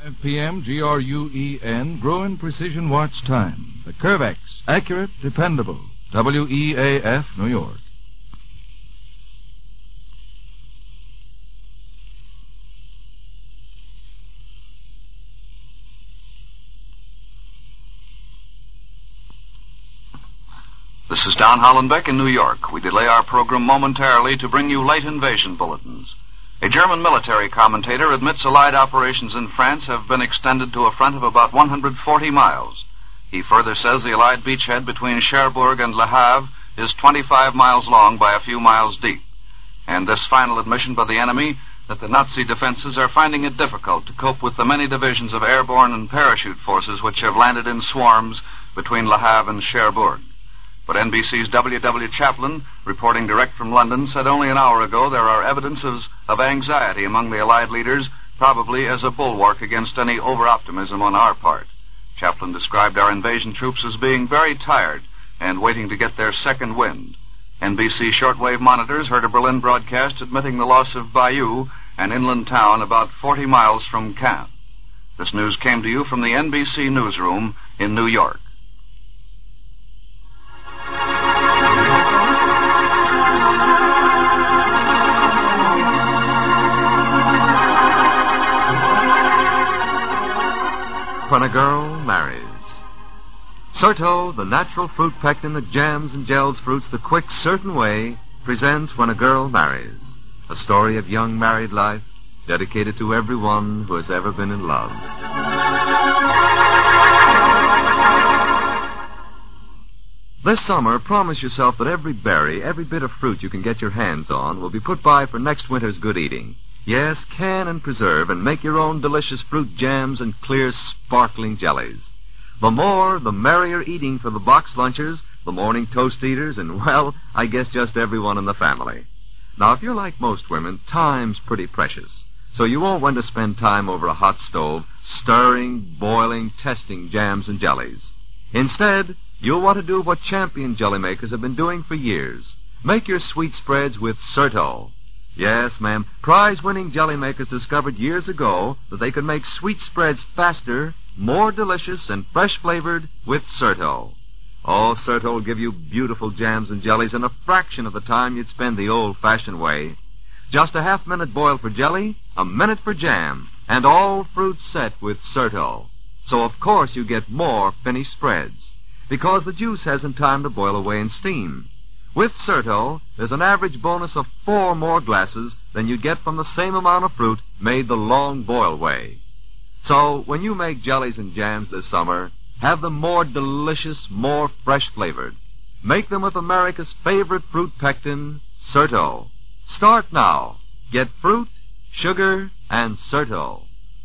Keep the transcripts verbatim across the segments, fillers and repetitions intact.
five p.m. G R U E N, Gruen Precision Watch Time. The Curvex, accurate, dependable. W E A F, New York. This is Don Hollenbeck in New York. We delay our program momentarily to bring you late invasion bulletins. A German military commentator admits Allied operations in France have been extended to a front of about one hundred forty miles. He further says the Allied beachhead between Cherbourg and Le Havre is twenty-five miles long by a few miles deep. And this final admission by the enemy that the Nazi defenses are finding it difficult to cope with the many divisions of airborne and parachute forces which have landed in swarms between Le Havre and Cherbourg. But N B C's W W Chaplin, reporting direct from London, said only an hour ago there are evidences of anxiety among the Allied leaders, probably as a bulwark against any over-optimism on our part. Chaplin described our invasion troops as being very tired and waiting to get their second wind. N B C shortwave monitors heard a Berlin broadcast admitting the loss of Bayeux, an inland town about forty miles from Caen. This news came to you from the N B C newsroom in New York. When a Girl Marries. Certo, the natural fruit pectin that jams and gels fruits the quick, certain way, presents When a Girl Marries, a story of young married life dedicated to everyone who has ever been in love. This summer, promise yourself that every berry, every bit of fruit you can get your hands on will be put by for next winter's good eating. Yes, can and preserve and make your own delicious fruit jams and clear, sparkling jellies. The more, the merrier eating for the box lunchers, the morning toast eaters, and, well, I guess just everyone in the family. Now, if you're like most women, time's pretty precious. So you won't want to spend time over a hot stove, stirring, boiling, testing jams and jellies. Instead, you'll want to do what champion jelly makers have been doing for years. Make your sweet spreads with Certo. Yes, ma'am, prize-winning jelly makers discovered years ago that they could make sweet spreads faster, more delicious, and fresh-flavored with Certo. Oh, Certo will give you beautiful jams and jellies in a fraction of the time you'd spend the old-fashioned way. Just a half-minute boil for jelly, a minute for jam, and all fruits set with Certo. So, of course, you get more finished spreads, because the juice hasn't time to boil away in steam. With Certo, there's an average bonus of four more glasses than you get from the same amount of fruit made the long boil way. So, when you make jellies and jams this summer, have them more delicious, more fresh-flavored. Make them with America's favorite fruit pectin, Certo. Start now. Get fruit, sugar, and Certo.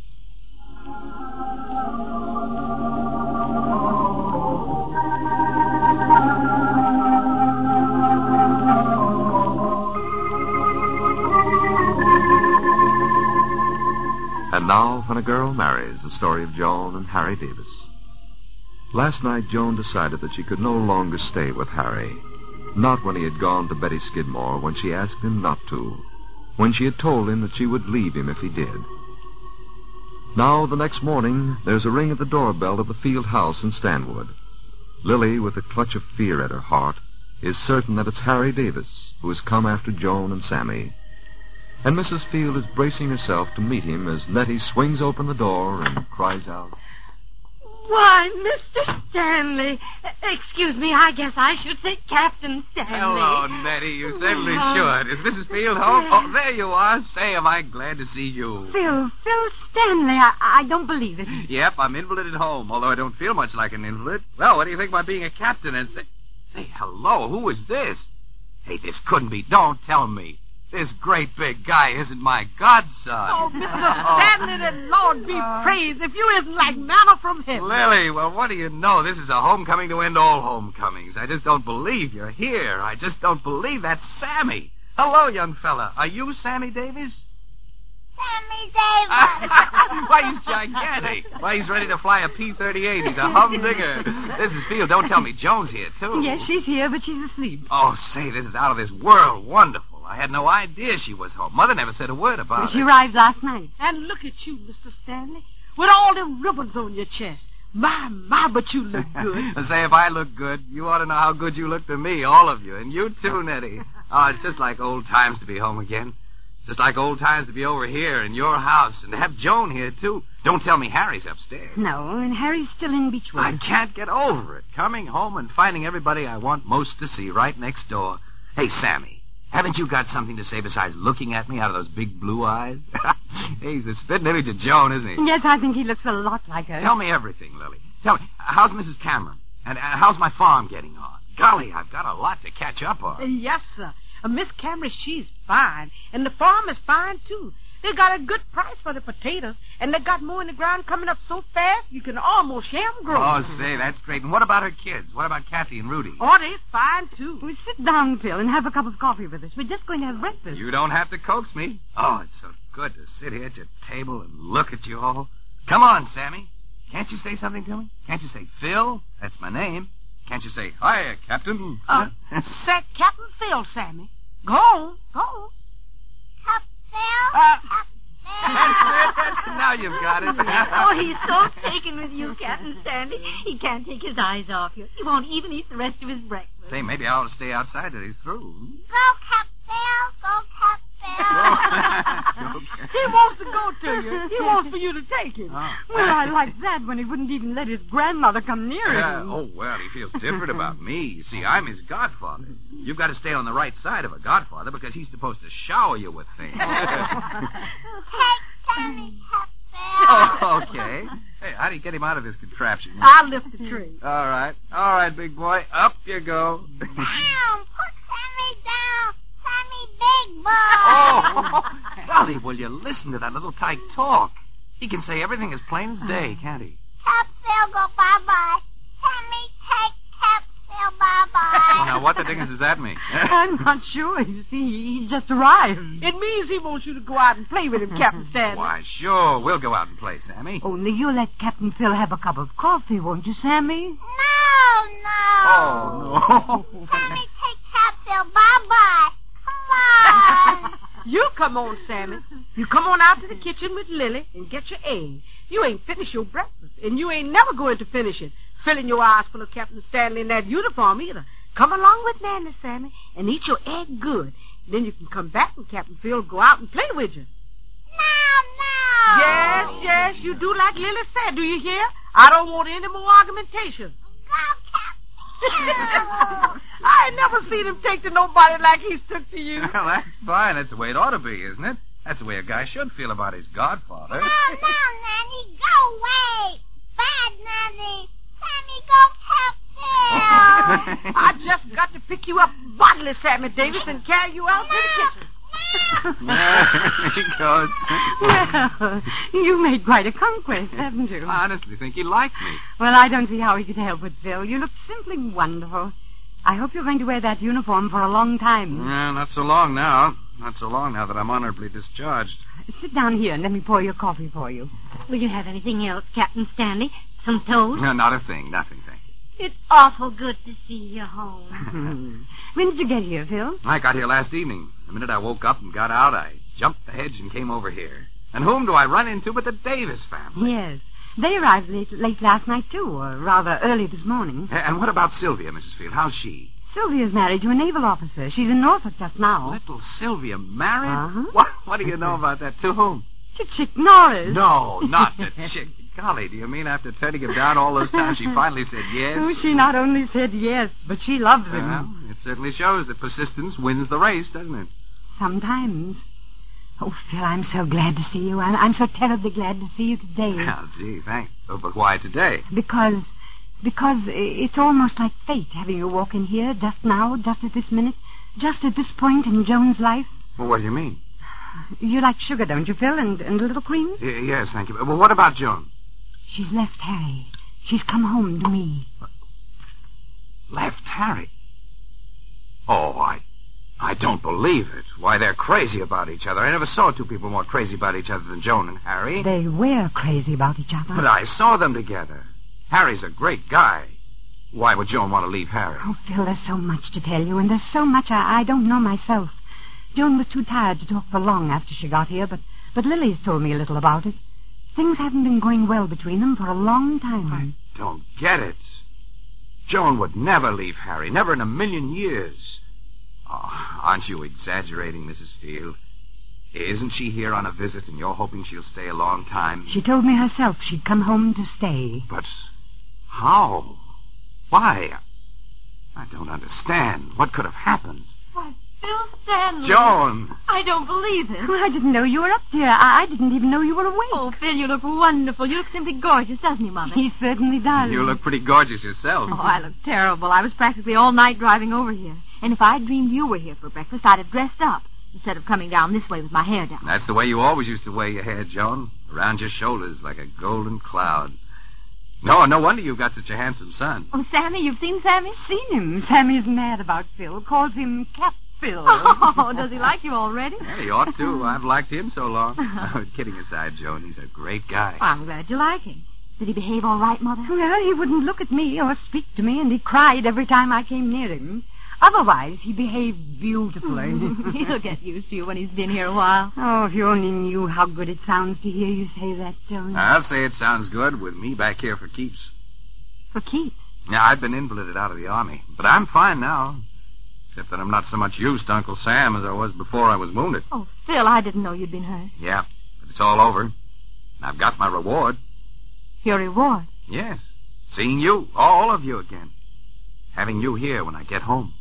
And now, When a Girl Marries, the story of Joan and Harry Davis. Last night, Joan decided that she could no longer stay with Harry. Not when he had gone to Betty Skidmore, when she asked him not to. When she had told him that she would leave him if he did. Now, the next morning, there's a ring at the doorbell of the Field house in Stanwood. Lily, with a clutch of fear at her heart, is certain that it's Harry Davis who has come after Joan and Sammy. And Missus Field is bracing herself to meet him as Nettie swings open the door and cries out, "Why, Mister Stanley. Excuse me, I guess I should say Captain Stanley." Hello, Nettie. You certainly should. Is Missus Field home? Oh, there you are. Say, am I glad to see you. Phil, Phil Stanley. I, I don't believe it. Yep, I'm invalided home, although I don't feel much like an invalid. Well, what do you think about being a captain and say... Say, hello, who is this? Hey, this couldn't be. Don't tell me. This great big guy isn't my godson. Oh, Mister Stanley, the Lord be praised if you isn't like manna from heaven. Lily, well, what do you know? This is a homecoming to end all homecomings. I just don't believe you're here. I just don't believe that's Sammy. Hello, young fella. Are you Sammy Davis? Sammy Davis. Why, he's gigantic. Why, he's ready to fly a P thirty-eight. He's a humdinger. This is Field. Don't tell me Joan's here, too. Yes, she's here, but she's asleep. Oh, say, this is out of this world. Wonderful. I had no idea she was home. Mother never said a word about well, it. She arrived last night. And look at you, Mister Stanley, with all them ribbons on your chest. My, my, but you look good. Say, if I look good, you ought to know how good you look to me, all of you. And you too, Nettie. Oh, it's just like old times to be home again. Just like old times to be over here in your house and to have Joan here, too. Don't tell me Harry's upstairs. No, and Harry's still in Beechwood. I can't get over it. Coming home and finding everybody I want most to see right next door. Hey, Sammy, haven't you got something to say besides looking at me out of those big blue eyes? Hey, he's a spitting image of Joan, isn't he? Yes, I think he looks a lot like her. Tell me everything, Lily. Tell me, how's Missus Cameron? And uh, how's my farm getting on? Golly, I've got a lot to catch up on. Uh, yes, sir. Uh, Miss Cameron, she's fine. And the farm is fine, too. They got a good price for the potatoes, and they got more in the ground coming up so fast you can almost hear them grow. Oh, say, that's great. And what about her kids? What about Kathy and Rudy? Oh, they're fine, too. Well, sit down, Phil, and have a cup of coffee with us. We're just going to have breakfast. You don't have to coax me. Oh, it's so good to sit here at your table and look at you all. Come on, Sammy. Can't you say something to me? Can't you say, Phil? That's my name. Can't you say, hiya, Captain? Uh, say Captain Phil, Sammy. Go on, go on. Cup Phil? Uh, Cup Phil? That's it. Now you've got it. Oh, he's so taken with you, Captain Stanley. He can't take his eyes off you. He won't even eat the rest of his breakfast. Say, maybe I ought to stay outside till he's through. Go, Cup Phil. Go, Cup Phil. he wants to go to you. He wants for you to take him. Oh. Well, I like that when he wouldn't even let his grandmother come near Uh, him. oh, well, he feels different about me. You see, I'm his godfather. You've got to stay on the right side of a godfather because he's supposed to shower you with things. Take Sammy, Cup Phil. Oh, okay. Hey, how do you get him out of his contraption? I'll lift the tree. All right. All right, big boy. Up you go. Down. Put Sammy down. Sammy Big Boy. Oh, golly, will you listen to that little tyke talk? He can say everything as plain as day, can't he? Cup Phil, go bye-bye. Sammy, take Cup Phil, bye-bye. Well, now, what the dickens does that mean? I'm not sure. You see, he just arrived. It means he wants you to go out and play with him, Captain Stanley. Why, sure. We'll go out and play, Sammy. Only you'll let Captain Phil have a cup of coffee, won't you, Sammy? No, no. Oh, no. Sammy, take Cup Phil, bye-bye. Come on. You come on, Sammy. You come on out to the kitchen with Lily and get your egg. You ain't finished your breakfast, and you ain't never going to finish it, filling your eyes full of Captain Stanley in that uniform either. Come along with Nanny, Sammy, and eat your egg good. Then you can come back and Captain Phil go out and play with you. No, no. Yes, yes, you do like Lily said. Do you hear? I don't want any more argumentation. Go, Captain Phil. I ain't never seen him take to nobody like he's took to you. Well, that's fine. That's the way it ought to be, isn't it? That's the way a guy should feel about his godfather. No, no, Nanny. Go away. Bad Nanny. Sammy, go, Captain. I just got to pick you up bodily, Sammy Davis, and carry you out to the kitchen. There he goes. Well, you made quite a conquest, haven't you? I honestly think he liked me. Well, I don't see how he could help it, Phil. You look simply wonderful. I hope you're going to wear that uniform for a long time. Well, not so long now. Not so long now that I'm honorably discharged. Sit down here and let me pour your coffee for you. Will you have anything else, Captain Stanley? Some toast? No, not a thing. Nothing, thank you. It's awful good to see you home. When did you get here, Phil? I got here last evening. The minute I woke up and got out, I jumped the hedge and came over here. And whom do I run into but the Davis family? Yes. They arrived late, late last night, too, or rather early this morning. And what about Sylvia, Missus Field? How's she? Sylvia's married to a naval officer. She's in Norfolk just now. Little Sylvia married? Uh-huh. What, what do you know about that? To whom? To Chick Norris. No, not the chick. Golly, do you mean after turning him down all those times, she finally said yes? Oh, she not only said yes, but she loves him. Well, it certainly shows that persistence wins the race, doesn't it? Sometimes. Oh, Phil, I'm so glad to see you. I'm, I'm so terribly glad to see you today. Well, gee, thanks. Oh, but why today? Because, because it's almost like fate having you walk in here just now, just at this minute, just at this point in Joan's life. Well, what do you mean? You like sugar, don't you, Phil, and, and a little cream? Y- yes, thank you. Well, what about Joan? She's left Harry. She's come home to me. Left Harry? Oh, I... I don't believe it. Why, they're crazy about each other. I never saw two people more crazy about each other than Joan and Harry. They were crazy about each other. But I saw them together. Harry's a great guy. Why would Joan want to leave Harry? Oh, Phil, there's so much to tell you, and there's so much I, I don't know myself. Joan was too tired to talk for long after she got here, but, but Lily's told me a little about it. Things haven't been going well between them for a long time. I don't get it. Joan would never leave Harry, never in a million years. Oh, aren't you exaggerating, Missus Field? Isn't she here on a visit and you're hoping she'll stay a long time? She told me herself she'd come home to stay. But how? Why? I don't understand. What could have happened? Why, Phil Stanley. Joan! I don't believe it. Well, I didn't know you were up there. I, I didn't even know you were awake. Oh, Phil, you look wonderful. You look simply gorgeous, doesn't he, Mother? He certainly does. You look pretty gorgeous yourself. Oh, I look terrible. I was practically all night driving over here. And if I'd dreamed you were here for breakfast, I'd have dressed up instead of coming down this way with my hair down. That's the way you always used to wear your hair, Joan. Around your shoulders like a golden cloud. No, no wonder you've got such a handsome son. Oh, Sammy, you've seen Sammy? Seen him. Sammy's mad about Phil. Calls him Cap Phil. Oh, does he like you already? Yeah, he ought to. I've liked him so long. Oh, kidding aside, Joan, he's a great guy. Well, I'm glad you like him. Did he behave all right, Mother? Well, he wouldn't look at me or speak to me, and he cried every time I came near him. Otherwise, he behaved beautifully. He'll get used to you when he's been here a while. Oh, if you only knew how good it sounds to hear you say that, Joan. I'll say it sounds good with me back here for keeps. For keeps? Yeah, I've been invalided out of the Army, but I'm fine now. Except that I'm not so much use to Uncle Sam as I was before I was wounded. Oh, Phil, I didn't know you'd been hurt. Yeah, but it's all over. And I've got my reward. Your reward? Yes. Seeing you, all of you again. Having you here when I get home.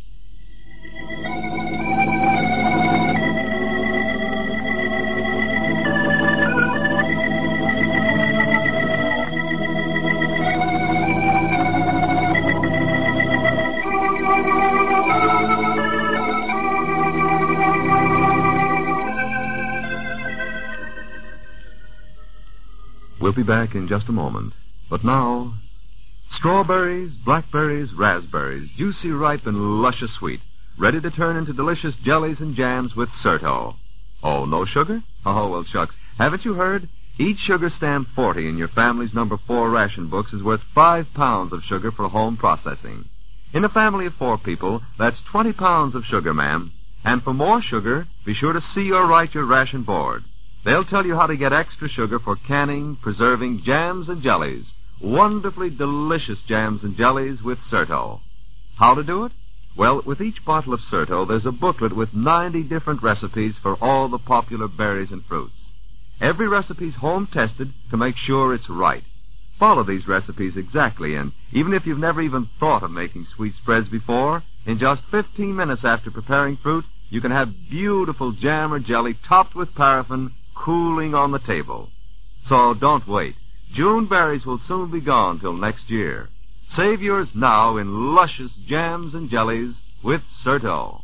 We'll be back in just a moment. But now, strawberries, blackberries, raspberries, juicy, ripe, and luscious sweet, ready to turn into delicious jellies and jams with Certo. Oh, no sugar? Oh, well, shucks. Haven't you heard? Each sugar stamp forty in your family's number four ration books is worth five pounds of sugar for home processing. In a family of four people, that's twenty pounds of sugar, ma'am. And for more sugar, be sure to see or write your ration board. They'll tell you how to get extra sugar for canning, preserving, jams, and jellies. Wonderfully delicious jams and jellies with Certo. How to do it? Well, with each bottle of Certo, there's a booklet with ninety different recipes for all the popular berries and fruits. Every recipe's home-tested to make sure it's right. Follow these recipes exactly, and even if you've never even thought of making sweet spreads before, in just fifteen minutes after preparing fruit, you can have beautiful jam or jelly topped with paraffin, cooling on the table. So don't wait. June berries will soon be gone till next year. Save yours now in luscious jams and jellies with Certo.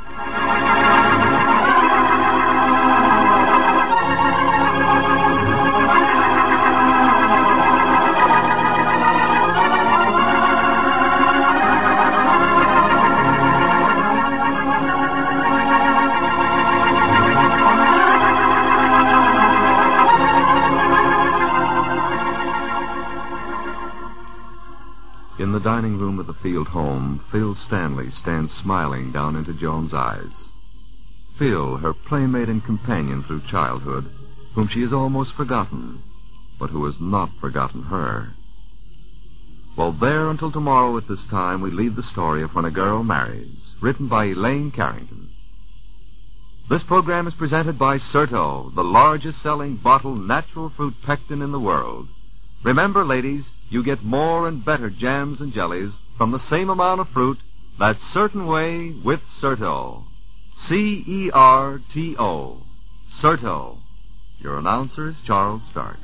In the dining room of the Field home, Phil Stanley stands smiling down into Joan's eyes. Phil, her playmate and companion through childhood, whom she has almost forgotten, but who has not forgotten her. Well, there until tomorrow at this time, we leave the story of When a Girl Marries, written by Elaine Carrington. This program is presented by Certo, the largest-selling bottled natural fruit pectin in the world. Remember, ladies, you get more and better jams and jellies from the same amount of fruit that certain way with Certo. C E R T O. Certo. Your announcer is Charles Stark.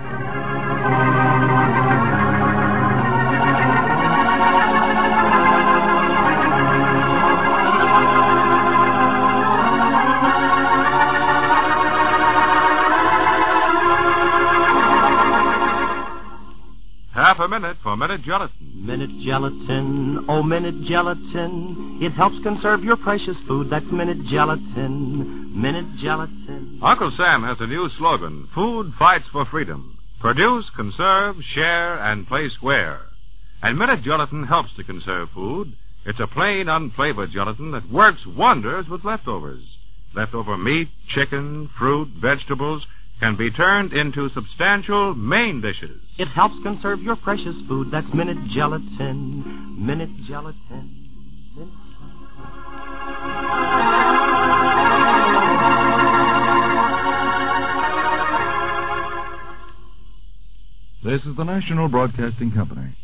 Half a minute for Minute Gelatin. Minute Gelatin, oh Minute Gelatin. It helps conserve your precious food. That's Minute Gelatin. Minute Gelatin. Uncle Sam has a new slogan, Food Fights for Freedom. Produce, conserve, share, and play square. And Minute Gelatin helps to conserve food. It's a plain, unflavored gelatin that works wonders with leftovers. Leftover meat, chicken, fruit, vegetables, can be turned into substantial main dishes. It helps conserve your precious food. That's Minute Gelatin. Minute Gelatin. Minute This is the National Broadcasting Company.